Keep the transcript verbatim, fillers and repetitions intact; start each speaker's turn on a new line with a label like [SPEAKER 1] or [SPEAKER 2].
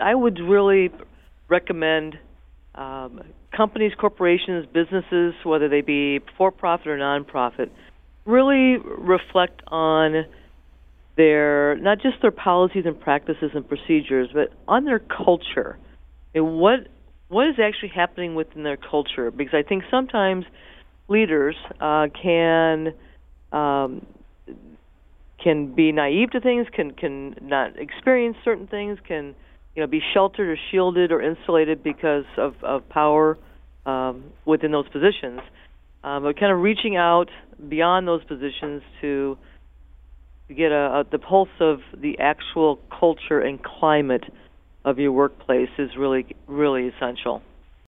[SPEAKER 1] I would really recommend um, companies, corporations, businesses, whether they be for-profit or non-profit, really reflect on their, not just their policies and practices and procedures, but on their culture. And what what is actually happening within their culture? Because I think sometimes leaders uh, can um, can be naive to things, can can not experience certain things, can you know be sheltered or shielded or insulated because of of power um, within those positions. Um, but kind of reaching out beyond those positions to to get a, a the pulse of the actual culture and climate of your workplace is really really essential.